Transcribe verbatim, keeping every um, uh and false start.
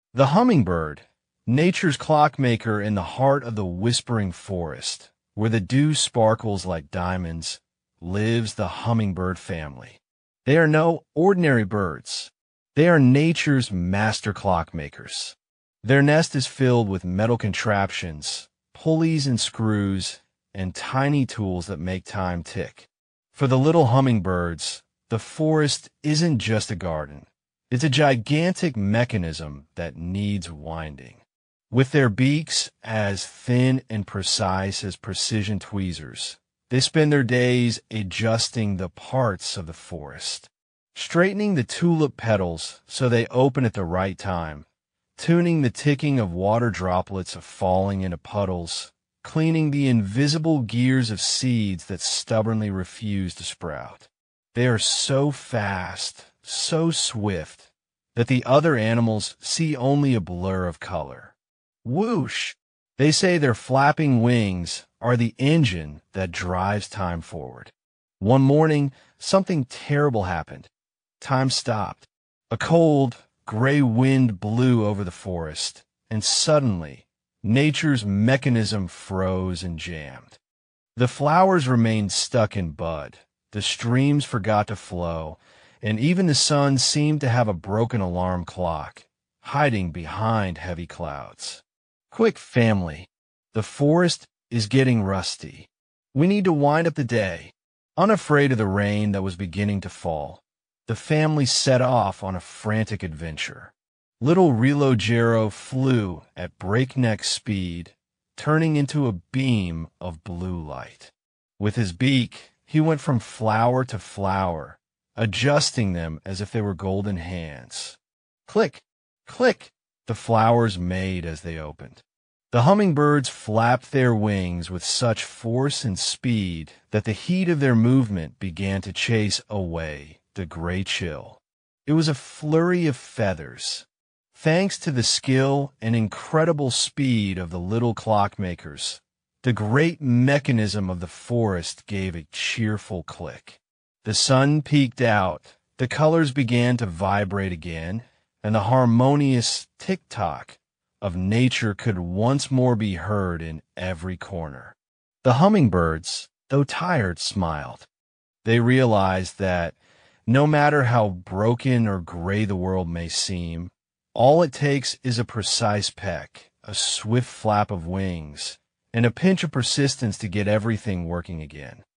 The hummingbird, nature's clockmaker in the heart of the whispering forest, where the dew sparkles like diamonds, lives the hummingbird family. They are no ordinary birds. They are nature's master clockmakers. Their nest is filled with metal contraptions, pulleys and screws, and tiny tools that make time tick. For the little hummingbirds, the forest isn't just a garden. It's a gigantic mechanism that needs winding. With their beaks as thin and precise as precision tweezers, they spend their days adjusting the parts of the forest, straightening the tulip petals so they open at the right time, tuning the ticking of water droplets of falling into puddles, cleaning the invisible gears of seeds that stubbornly refuse to sprout. They are so fast, so swift, that the other animals see only a blur of color. Whoosh! They say their flapping wings are the engine that drives time forward. One morning, something terrible happened. Time stopped. A cold, gray wind blew over the forest, and suddenly, nature's mechanism froze and jammed. The flowers remained stuck in bud, the streams forgot to flow, and even the sun seemed to have a broken alarm clock, hiding behind heavy clouds. Quick, family. The forest is getting rusty. We need to wind up the day. Unafraid of the rain that was beginning to fall, the family set off on a frantic adventure. Little Rilogero flew at breakneck speed, turning into a beam of blue light. With his beak, he went from flower to flower, adjusting them as if they were golden hands. Click, click, the flowers made as they opened. The hummingbirds flapped their wings with such force and speed that the heat of their movement began to chase away the gray chill. It was a flurry of feathers. Thanks to the skill and incredible speed of the little clockmakers, the great mechanism of the forest gave a cheerful click. The sun peeked out, the colors began to vibrate again, and the harmonious tick-tock of nature could once more be heard in every corner. The hummingbirds, though tired, smiled. They realized that no matter how broken or gray the world may seem, all it takes is a precise peck, a swift flap of wings, and a pinch of persistence to get everything working again.